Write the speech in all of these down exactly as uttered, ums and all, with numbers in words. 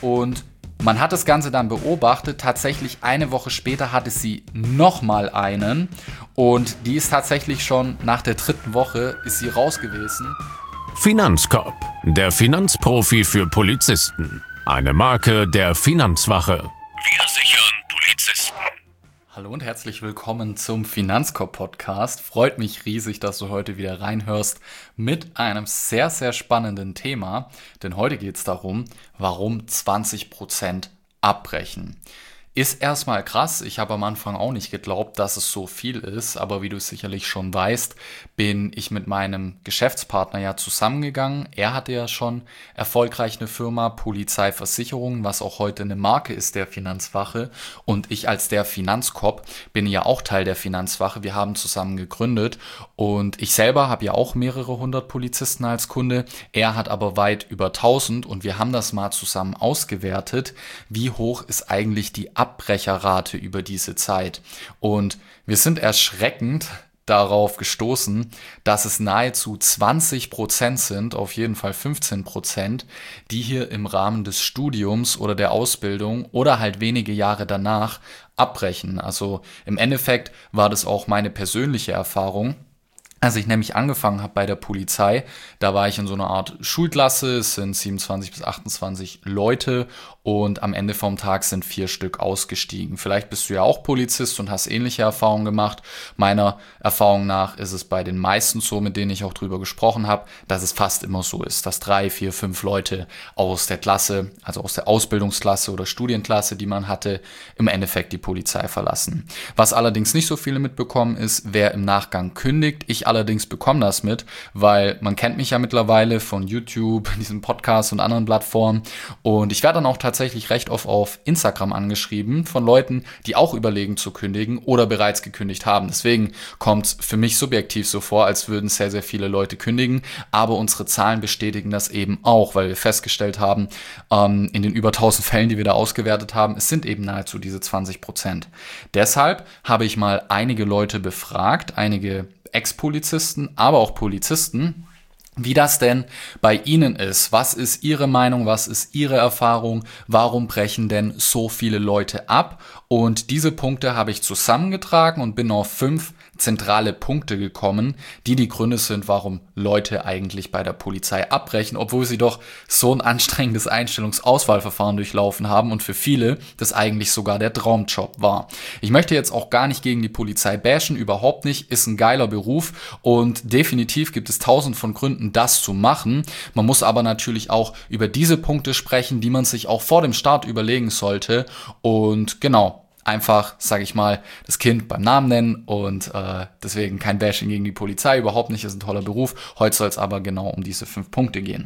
Und man hat das Ganze dann beobachtet. Tatsächlich eine Woche später hatte sie nochmal einen. Und die ist tatsächlich schon nach der dritten Woche ist sie raus gewesen. Finanzcop, der Finanzprofi für Polizisten. Eine Marke der Finanzwache. Wir sichern Polizisten. Hallo und herzlich willkommen zum Finanzcop-Podcast. Freut mich riesig, dass du heute wieder reinhörst mit einem sehr, sehr spannenden Thema. Denn heute geht es darum, warum zwanzig Prozent abbrechen. Ist erstmal krass. Ich habe am Anfang auch nicht geglaubt, dass es so viel ist. Aber wie du sicherlich schon weißt, bin ich mit meinem Geschäftspartner ja zusammengegangen. Er hatte ja schon erfolgreich eine Firma, Polizeiversicherung, was auch heute eine Marke ist der Finanzwache. Und ich als der Finanzcop bin ja auch Teil der Finanzwache. Wir haben zusammen gegründet. Und ich selber habe ja auch mehrere hundert Polizisten als Kunde. Er hat aber weit über tausend. Und wir haben das mal zusammen ausgewertet. Wie hoch ist eigentlich die Abbrecherrate über diese Zeit? Und wir sind erschreckend darauf gestoßen, dass es nahezu zwanzig Prozent sind, auf jeden Fall fünfzehn Prozent, die hier im Rahmen des Studiums oder der Ausbildung oder halt wenige Jahre danach abbrechen. Also im Endeffekt war das auch meine persönliche Erfahrung. Als ich nämlich angefangen habe bei der Polizei, da war ich in so einer Art Schulklasse, es sind siebenundzwanzig bis achtundzwanzig Leute und am Ende vom Tag sind vier Stück ausgestiegen. Vielleicht bist du ja auch Polizist und hast ähnliche Erfahrungen gemacht. Meiner Erfahrung nach ist es bei den meisten so, mit denen ich auch drüber gesprochen habe, dass es fast immer so ist, dass drei, vier, fünf Leute aus der Klasse, also aus der Ausbildungsklasse oder Studienklasse, die man hatte, im Endeffekt die Polizei verlassen. Was allerdings nicht so viele mitbekommen ist, wer im Nachgang kündigt. Ich allerdings bekomme das mit, weil man kennt mich ja mittlerweile von YouTube, diesem Podcast und anderen Plattformen und ich werde dann auch tatsächlich recht oft auf Instagram angeschrieben von Leuten, die auch überlegen zu kündigen oder bereits gekündigt haben. Deswegen kommt es für mich subjektiv so vor, als würden sehr, sehr viele Leute kündigen, aber unsere Zahlen bestätigen das eben auch, weil wir festgestellt haben, ähm, in den über tausend Fällen, die wir da ausgewertet haben, es sind eben nahezu diese zwanzig Prozent. Deshalb habe ich mal einige Leute befragt, einige Ex-Polizisten, aber auch Polizisten, wie das denn bei Ihnen ist. Was ist Ihre Meinung? Was ist Ihre Erfahrung? Warum brechen denn so viele Leute ab? Und diese Punkte habe ich zusammengetragen und bin auf fünf zentrale Punkte gekommen, die die Gründe sind, warum Leute eigentlich bei der Polizei abbrechen, obwohl sie doch so ein anstrengendes Einstellungsauswahlverfahren durchlaufen haben und für viele das eigentlich sogar der Traumjob war. Ich möchte jetzt auch gar nicht gegen die Polizei bashen, überhaupt nicht, ist ein geiler Beruf und definitiv gibt es tausend von Gründen, das zu machen. Man muss aber natürlich auch über diese Punkte sprechen, die man sich auch vor dem Start überlegen sollte und genau, einfach, sage ich mal, das Kind beim Namen nennen und äh, deswegen kein Bashing gegen die Polizei, überhaupt nicht, ist ein toller Beruf. Heute soll es aber genau um diese fünf Punkte gehen.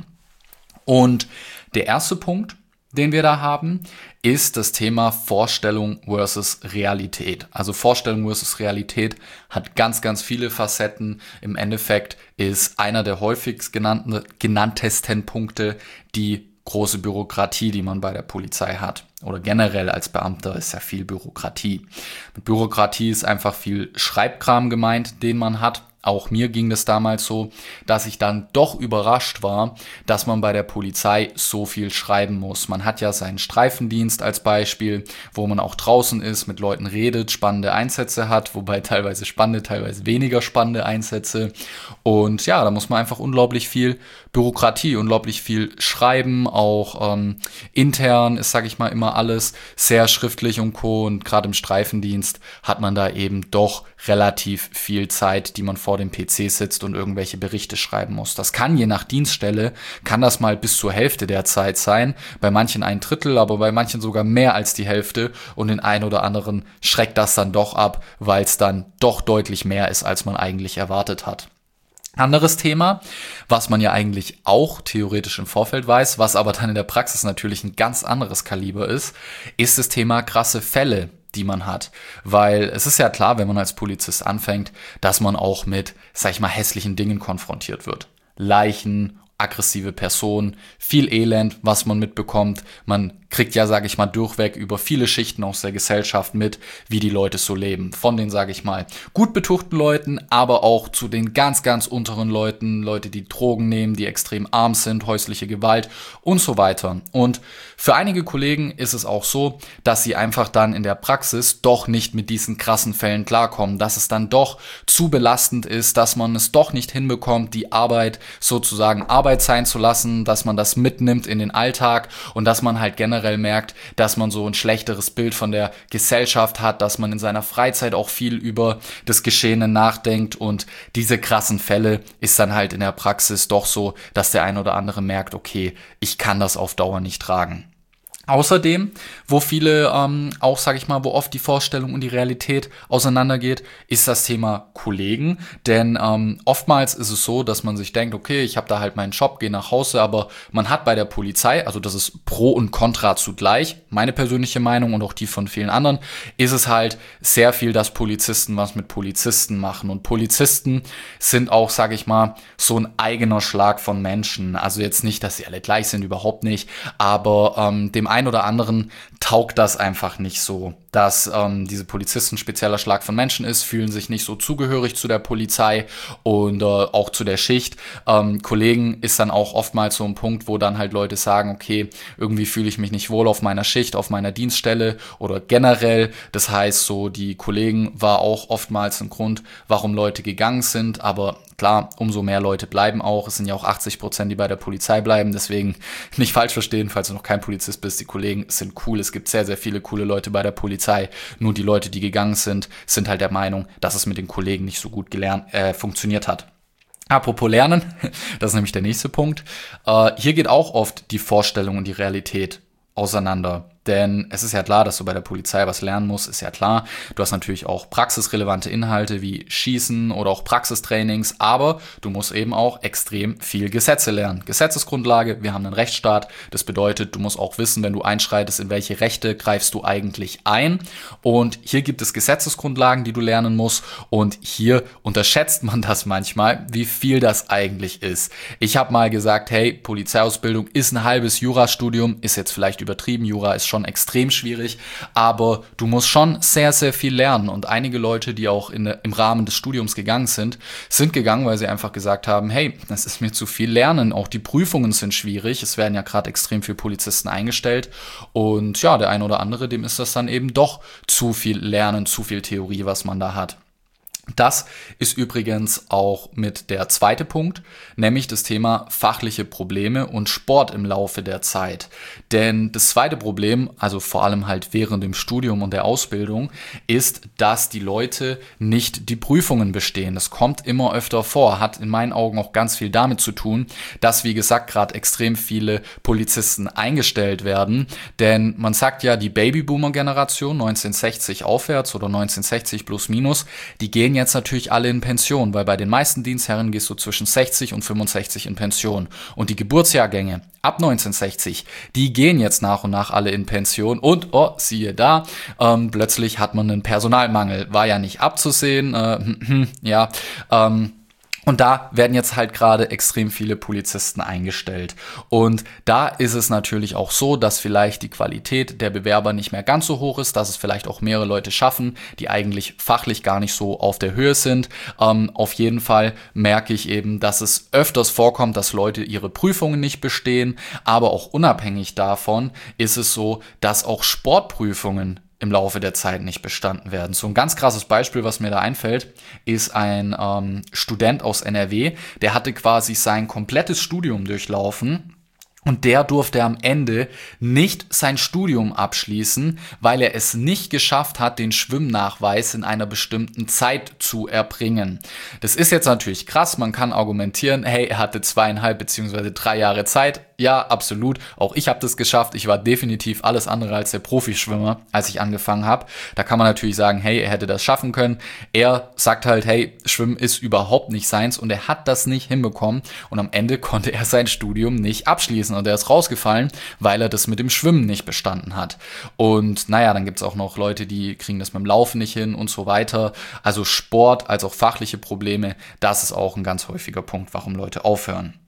Und der erste Punkt, den wir da haben, ist das Thema Vorstellung versus Realität. Also Vorstellung versus Realität hat ganz, ganz viele Facetten. Im Endeffekt ist einer der häufigst genannten, genanntesten Punkte die große Bürokratie, die man bei der Polizei hat. Oder generell als Beamter ist ja viel Bürokratie. Mit Bürokratie ist einfach viel Schreibkram gemeint, den man hat. Auch mir ging das damals so, dass ich dann doch überrascht war, dass man bei der Polizei so viel schreiben muss. Man hat ja seinen Streifendienst als Beispiel, wo man auch draußen ist, mit Leuten redet, spannende Einsätze hat, wobei teilweise spannende, teilweise weniger spannende Einsätze. Und ja, da muss man einfach unglaublich viel Bürokratie, unglaublich viel schreiben, auch ähm, intern ist, sage ich mal, immer alles sehr schriftlich und co. Und gerade im Streifendienst hat man da eben doch relativ viel Zeit, die man vor dem P C sitzt und irgendwelche Berichte schreiben muss. Das kann je nach Dienststelle, kann das mal bis zur Hälfte der Zeit sein, bei manchen ein Drittel, aber bei manchen sogar mehr als die Hälfte und den einen oder anderen schreckt das dann doch ab, weil es dann doch deutlich mehr ist, als man eigentlich erwartet hat. Anderes Thema, was man ja eigentlich auch theoretisch im Vorfeld weiß, was aber dann in der Praxis natürlich ein ganz anderes Kaliber ist, ist das Thema krasse Fälle, die man hat. Weil es ist ja klar, wenn man als Polizist anfängt, dass man auch mit, sag ich mal, hässlichen Dingen konfrontiert wird. Leichen, aggressive Personen, viel Elend, was man mitbekommt. Man kriegt ja, sage ich mal, durchweg über viele Schichten aus der Gesellschaft mit, wie die Leute so leben. Von den, sage ich mal, gut betuchten Leuten, aber auch zu den ganz, ganz unteren Leuten, Leute, die Drogen nehmen, die extrem arm sind, häusliche Gewalt und so weiter. Und für einige Kollegen ist es auch so, dass sie einfach dann in der Praxis doch nicht mit diesen krassen Fällen klarkommen, dass es dann doch zu belastend ist, dass man es doch nicht hinbekommt, die Arbeit sozusagen Arbeit sein zu lassen, dass man das mitnimmt in den Alltag und dass man halt generell merkt, dass man so ein schlechteres Bild von der Gesellschaft hat, dass man in seiner Freizeit auch viel über das Geschehene nachdenkt und diese krassen Fälle ist dann halt in der Praxis doch so, dass der ein oder andere merkt, okay, ich kann das auf Dauer nicht tragen. Außerdem, wo viele ähm, auch, sage ich mal, wo oft die Vorstellung und die Realität auseinandergeht, ist das Thema Kollegen. Denn ähm, oftmals ist es so, dass man sich denkt, okay, ich habe da halt meinen Job, gehe nach Hause, aber man hat bei der Polizei, also das ist Pro und Contra zugleich, meine persönliche Meinung und auch die von vielen anderen, ist es halt sehr viel, dass Polizisten was mit Polizisten machen. Und Polizisten sind auch, sage ich mal, so ein eigener Schlag von Menschen. Also jetzt nicht, dass sie alle gleich sind, überhaupt nicht, aber ähm, dem ein oder anderen taugt das einfach nicht so, dass ähm, diese Polizisten ein spezieller Schlag von Menschen ist, fühlen sich nicht so zugehörig zu der Polizei und äh, auch zu der Schicht. Ähm, Kollegen ist dann auch oftmals so ein Punkt, wo dann halt Leute sagen, okay, irgendwie fühle ich mich nicht wohl auf meiner Schicht, auf meiner Dienststelle oder generell. Das heißt, so die Kollegen war auch oftmals ein Grund, warum Leute gegangen sind, aber klar, umso mehr Leute bleiben auch. Es sind ja auch achtzig Prozent, die bei der Polizei bleiben. Deswegen nicht falsch verstehen, falls du noch kein Polizist bist. Die Kollegen sind cool. Es gibt sehr, sehr viele coole Leute bei der Polizei. Nur die Leute, die gegangen sind, sind halt der Meinung, dass es mit den Kollegen nicht so gut gelernt, äh, funktioniert hat. Apropos Lernen, das ist nämlich der nächste Punkt. Äh, hier geht auch oft die Vorstellung und die Realität auseinander. Denn es ist ja klar, dass du bei der Polizei was lernen musst, ist ja klar. Du hast natürlich auch praxisrelevante Inhalte wie Schießen oder auch Praxistrainings, aber du musst eben auch extrem viel Gesetze lernen. Gesetzesgrundlage, wir haben einen Rechtsstaat, das bedeutet, du musst auch wissen, wenn du einschreitest, in welche Rechte greifst du eigentlich ein. Und hier gibt es Gesetzesgrundlagen, die du lernen musst und hier unterschätzt man das manchmal, wie viel das eigentlich ist. Ich habe mal gesagt, hey, Polizeiausbildung ist ein halbes Jurastudium, ist jetzt vielleicht übertrieben, Jura ist schon extrem schwierig, aber du musst schon sehr, sehr viel lernen und einige Leute, die auch in, im Rahmen des Studiums gegangen sind, sind gegangen, weil sie einfach gesagt haben, hey, das ist mir zu viel Lernen, auch die Prüfungen sind schwierig, es werden ja gerade extrem viele Polizisten eingestellt und ja, der ein oder andere, dem ist das dann eben doch zu viel Lernen, zu viel Theorie, was man da hat. Das ist übrigens auch mit der zweite Punkt, nämlich das Thema fachliche Probleme und Sport im Laufe der Zeit. Denn das zweite Problem, also vor allem halt während dem Studium und der Ausbildung, ist, dass die Leute nicht die Prüfungen bestehen. Das kommt immer öfter vor, hat in meinen Augen auch ganz viel damit zu tun, dass, wie gesagt, gerade extrem viele Polizisten eingestellt werden. Denn man sagt ja, die Babyboomer-Generation neunzehnhundertsechzig aufwärts oder neunzehnhundertsechzig plus minus, die gehen jetzt natürlich alle in Pension, weil bei den meisten Dienstherren gehst du zwischen sechzig und fünfundsechzig in Pension. Und die Geburtsjahrgänge ab neunzehnhundertsechzig, die gehen jetzt nach und nach alle in Pension und, oh, siehe da, ähm, plötzlich hat man einen Personalmangel. War ja nicht abzusehen, äh, ja, ähm, Und da werden jetzt halt gerade extrem viele Polizisten eingestellt. Und da ist es natürlich auch so, dass vielleicht die Qualität der Bewerber nicht mehr ganz so hoch ist, dass es vielleicht auch mehrere Leute schaffen, die eigentlich fachlich gar nicht so auf der Höhe sind. Ähm, auf jeden Fall merke ich eben, dass es öfters vorkommt, dass Leute ihre Prüfungen nicht bestehen. Aber auch unabhängig davon ist es so, dass auch Sportprüfungen im Laufe der Zeit nicht bestanden werden. So ein ganz krasses Beispiel, was mir da einfällt, ist ein ähm, Student aus N R W, der hatte quasi sein komplettes Studium durchlaufen und der durfte am Ende nicht sein Studium abschließen, weil er es nicht geschafft hat, den Schwimmnachweis in einer bestimmten Zeit zu erbringen. Das ist jetzt natürlich krass, man kann argumentieren, hey, er hatte zweieinhalb beziehungsweise drei Jahre Zeit. Ja, absolut. Auch ich habe das geschafft. Ich war definitiv alles andere als der Profischwimmer, als ich angefangen habe. Da kann man natürlich sagen, hey, er hätte das schaffen können. Er sagt halt, hey, Schwimmen ist überhaupt nicht seins und er hat das nicht hinbekommen. Und am Ende konnte er sein Studium nicht abschließen und er ist rausgefallen, weil er das mit dem Schwimmen nicht bestanden hat. Und naja, dann gibt es auch noch Leute, die kriegen das mit dem Laufen nicht hin und so weiter. Also Sport als auch fachliche Probleme, das ist auch ein ganz häufiger Punkt, warum Leute aufhören.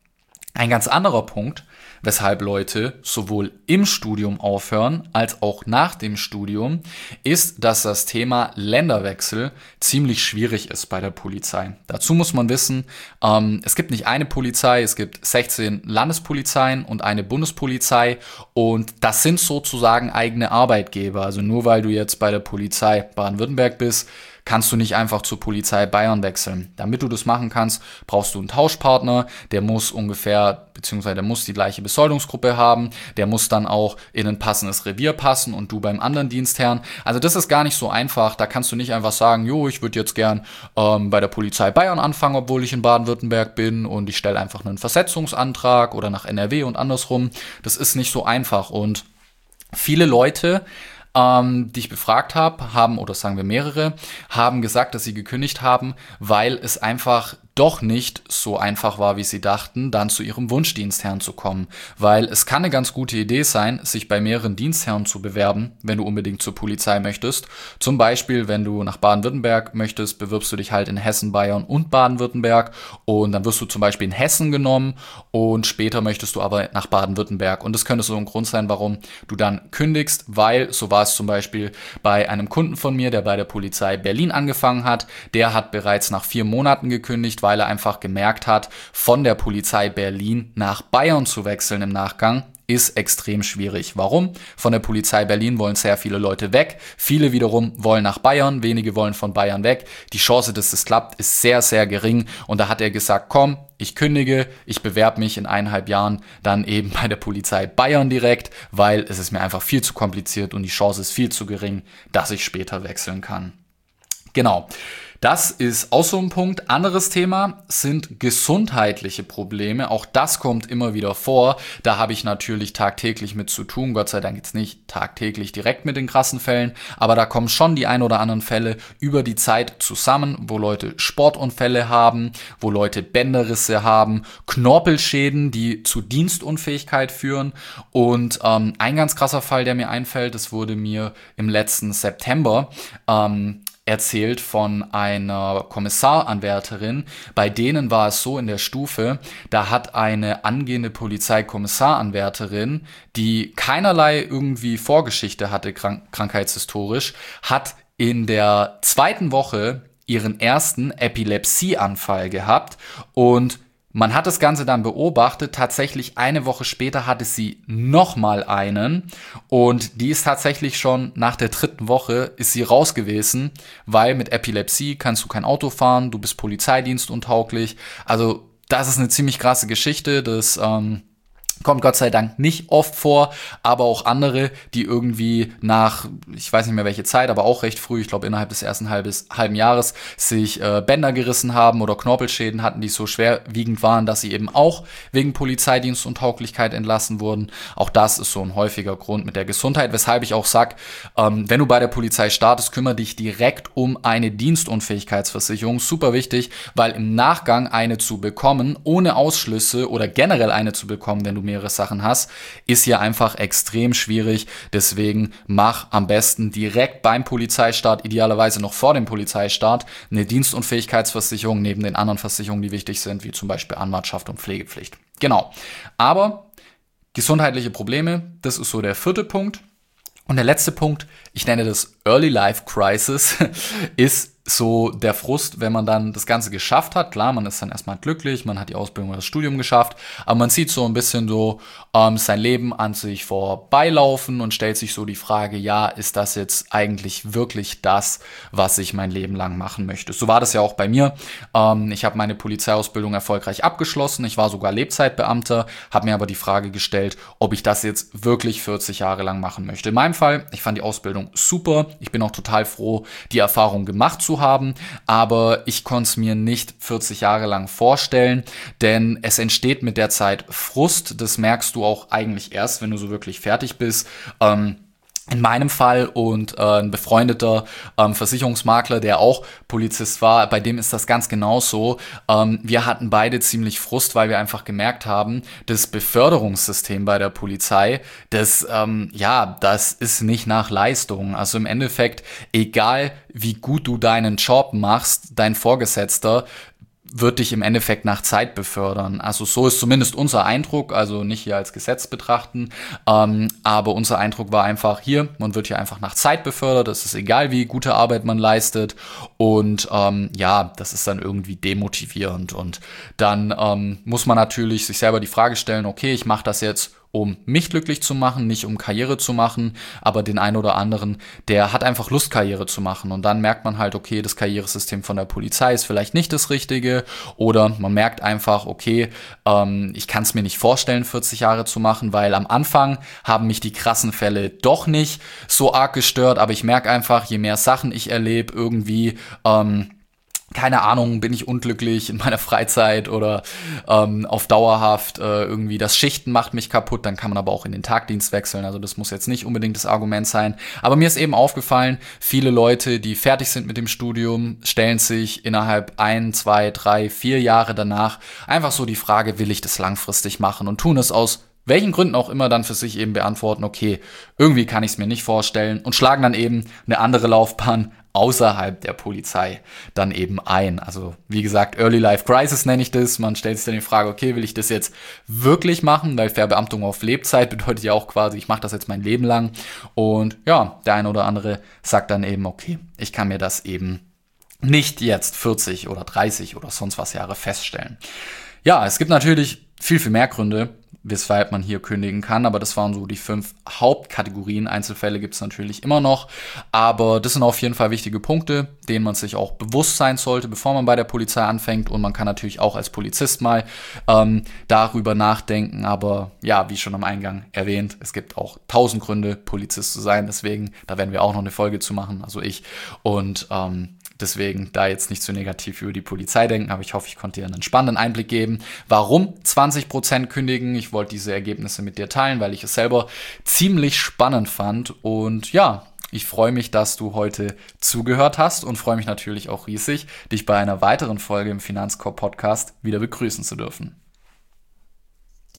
Ein ganz anderer Punkt, weshalb Leute sowohl im Studium aufhören als auch nach dem Studium, ist, dass das Thema Länderwechsel ziemlich schwierig ist bei der Polizei. Dazu muss man wissen, ähm, es gibt nicht eine Polizei, es gibt sechzehn Landespolizeien und eine Bundespolizei und das sind sozusagen eigene Arbeitgeber. Also nur weil du jetzt bei der Polizei Baden-Württemberg bist, kannst du nicht einfach zur Polizei Bayern wechseln. Damit du das machen kannst, brauchst du einen Tauschpartner, der muss ungefähr, beziehungsweise der muss die gleiche Besoldungsgruppe haben, der muss dann auch in ein passendes Revier passen und du beim anderen Dienstherrn. Also das ist gar nicht so einfach, da kannst du nicht einfach sagen, jo, ich würde jetzt gern ähm, bei der Polizei Bayern anfangen, obwohl ich in Baden-Württemberg bin und ich stelle einfach einen Versetzungsantrag oder nach N R W und andersrum. Das ist nicht so einfach und viele Leute, Ähm, die ich befragt habe, haben, oder sagen wir mehrere, haben gesagt, dass sie gekündigt haben, weil es einfach doch nicht so einfach war, wie sie dachten, dann zu ihrem Wunschdienstherrn zu kommen. Weil es kann eine ganz gute Idee sein, sich bei mehreren Dienstherren zu bewerben, wenn du unbedingt zur Polizei möchtest. Zum Beispiel, wenn du nach Baden-Württemberg möchtest, bewirbst du dich halt in Hessen, Bayern und Baden-Württemberg und dann wirst du zum Beispiel in Hessen genommen und später möchtest du aber nach Baden-Württemberg. Und das könnte so ein Grund sein, warum du dann kündigst, weil so war es zum Beispiel bei einem Kunden von mir, der bei der Polizei Berlin angefangen hat. Der hat bereits nach vier Monaten gekündigt, weil er einfach gemerkt hat, von der Polizei Berlin nach Bayern zu wechseln im Nachgang ist extrem schwierig. Warum? Von der Polizei Berlin wollen sehr viele Leute weg. Viele wiederum wollen nach Bayern, wenige wollen von Bayern weg. Die Chance, dass es klappt, ist sehr, sehr gering. Und da hat er gesagt, komm, ich kündige, ich bewerbe mich in eineinhalb Jahren dann eben bei der Polizei Bayern direkt, weil es ist mir einfach viel zu kompliziert und die Chance ist viel zu gering, dass ich später wechseln kann. Genau. Das ist auch so ein Punkt. Anderes Thema sind gesundheitliche Probleme. Auch das kommt immer wieder vor. Da habe ich natürlich tagtäglich mit zu tun. Gott sei Dank jetzt nicht tagtäglich direkt mit den krassen Fällen, aber da kommen schon die ein oder anderen Fälle über die Zeit zusammen, wo Leute Sportunfälle haben, wo Leute Bänderrisse haben, Knorpelschäden, die zu Dienstunfähigkeit führen. Und ähm, ein ganz krasser Fall, der mir einfällt, das wurde mir im letzten September ähm, erzählt von einer Kommissaranwärterin. Bei denen war es so in der Stufe, da hat eine angehende Polizeikommissaranwärterin, die keinerlei irgendwie Vorgeschichte hatte, krank- krankheitshistorisch, hat in der zweiten Woche ihren ersten Epilepsieanfall gehabt und man hat das Ganze dann beobachtet, tatsächlich eine Woche später hatte sie nochmal einen und die ist tatsächlich schon nach der dritten Woche ist sie raus gewesen, weil mit Epilepsie kannst du kein Auto fahren, du bist polizeidienstuntauglich, also das ist eine ziemlich krasse Geschichte, das ähm, kommt Gott sei Dank nicht oft vor, aber auch andere, die irgendwie nach, ich weiß nicht mehr welche Zeit, aber auch recht früh, ich glaube innerhalb des ersten halbes, halben Jahres, sich äh, Bänder gerissen haben oder Knorpelschäden hatten, die so schwerwiegend waren, dass sie eben auch wegen Polizeidienstuntauglichkeit entlassen wurden. Auch das ist so ein häufiger Grund mit der Gesundheit, weshalb ich auch sag, ähm, wenn du bei der Polizei startest, kümmere dich direkt um eine Dienstunfähigkeitsversicherung. Super wichtig, weil im Nachgang eine zu bekommen, ohne Ausschlüsse oder generell eine zu bekommen, wenn du mehrere Sachen hast, ist hier einfach extrem schwierig. Deswegen mach am besten direkt beim Polizeistart, idealerweise noch vor dem Polizeistart, eine Dienstunfähigkeitsversicherung neben den anderen Versicherungen, die wichtig sind, wie zum Beispiel Anwartschaft und Pflegepflicht. Genau. Aber gesundheitliche Probleme, das ist so der vierte Punkt. Und der letzte Punkt, ich nenne das Early Life Crisis, ist so der Frust, wenn man dann das Ganze geschafft hat. Klar, man ist dann erstmal glücklich, man hat die Ausbildung oder das Studium geschafft, aber man sieht so ein bisschen so ähm, sein Leben an sich vorbeilaufen und stellt sich so die Frage, ja, ist das jetzt eigentlich wirklich das, was ich mein Leben lang machen möchte? So war das ja auch bei mir. Ähm, ich habe meine Polizeiausbildung erfolgreich abgeschlossen, ich war sogar Lebzeitbeamter, habe mir aber die Frage gestellt, ob ich das jetzt wirklich vierzig Jahre lang machen möchte. In meinem Fall, ich fand die Ausbildung super, ich bin auch total froh, die Erfahrung gemacht zu haben, aber ich konnte es mir nicht vierzig Jahre lang vorstellen, denn es entsteht mit der Zeit Frust, das merkst du auch eigentlich erst, wenn du so wirklich fertig bist. Ähm, In meinem Fall und äh, ein befreundeter ähm, Versicherungsmakler, der auch Polizist war, bei dem ist das ganz genauso. Ähm, wir hatten beide ziemlich Frust, weil wir einfach gemerkt haben, das Beförderungssystem bei der Polizei, das, ähm, ja, das ist nicht nach Leistung. Also im Endeffekt, egal wie gut du deinen Job machst, dein Vorgesetzter wird dich im Endeffekt nach Zeit befördern. Also so ist zumindest unser Eindruck, also nicht hier als Gesetz betrachten, ähm, aber unser Eindruck war einfach hier, man wird hier einfach nach Zeit befördert, es ist egal, wie gute Arbeit man leistet und ähm, ja, das ist dann irgendwie demotivierend und dann ähm, muss man natürlich sich selber die Frage stellen, okay, ich mache das jetzt, um mich glücklich zu machen, nicht um Karriere zu machen, aber den einen oder anderen, der hat einfach Lust, Karriere zu machen und dann merkt man halt, okay, das Karrieresystem von der Polizei ist vielleicht nicht das Richtige oder man merkt einfach, okay, ähm, ich kann es mir nicht vorstellen, vierzig Jahre zu machen, weil am Anfang haben mich die krassen Fälle doch nicht so arg gestört, aber ich merke einfach, je mehr Sachen ich erlebe, irgendwie, ähm, keine Ahnung, bin ich unglücklich in meiner Freizeit oder ähm, auf dauerhaft äh, irgendwie das Schichten macht mich kaputt, dann kann man aber auch in den Tagdienst wechseln, also das muss jetzt nicht unbedingt das Argument sein, aber mir ist eben aufgefallen, viele Leute, die fertig sind mit dem Studium, stellen sich innerhalb ein, zwei, drei, vier Jahre danach einfach so die Frage, will ich das langfristig machen und tun es aus welchen Gründen auch immer dann für sich eben beantworten, okay, irgendwie kann ich es mir nicht vorstellen und schlagen dann eben eine andere Laufbahn außerhalb der Polizei dann eben ein. Also wie gesagt, Early Life Crisis nenne ich das. Man stellt sich dann die Frage, okay, will ich das jetzt wirklich machen? Weil Verbeamtung auf Lebzeit bedeutet ja auch quasi, ich mache das jetzt mein Leben lang. Und ja, der eine oder andere sagt dann eben, okay, ich kann mir das eben nicht jetzt vierzig oder dreißig oder sonst was Jahre feststellen. Ja, es gibt natürlich viel, viel mehr Gründe, weshalb man hier kündigen kann, aber das waren so die fünf Hauptkategorien. Einzelfälle gibt es natürlich immer noch, aber das sind auf jeden Fall wichtige Punkte, denen man sich auch bewusst sein sollte, bevor man bei der Polizei anfängt und man kann natürlich auch als Polizist mal ähm, darüber nachdenken, aber ja, wie schon am Eingang erwähnt, es gibt auch tausend Gründe, Polizist zu sein, deswegen, da werden wir auch noch eine Folge zu machen, also ich und ähm, deswegen da jetzt nicht zu negativ über die Polizei denken, aber ich hoffe, ich konnte dir einen spannenden Einblick geben, warum zwanzig Prozent kündigen. Ich wollte diese Ergebnisse mit dir teilen, weil ich es selber ziemlich spannend fand. Und ja, ich freue mich, dass du heute zugehört hast und freue mich natürlich auch riesig, dich bei einer weiteren Folge im Finanzkorb Podcast wieder begrüßen zu dürfen.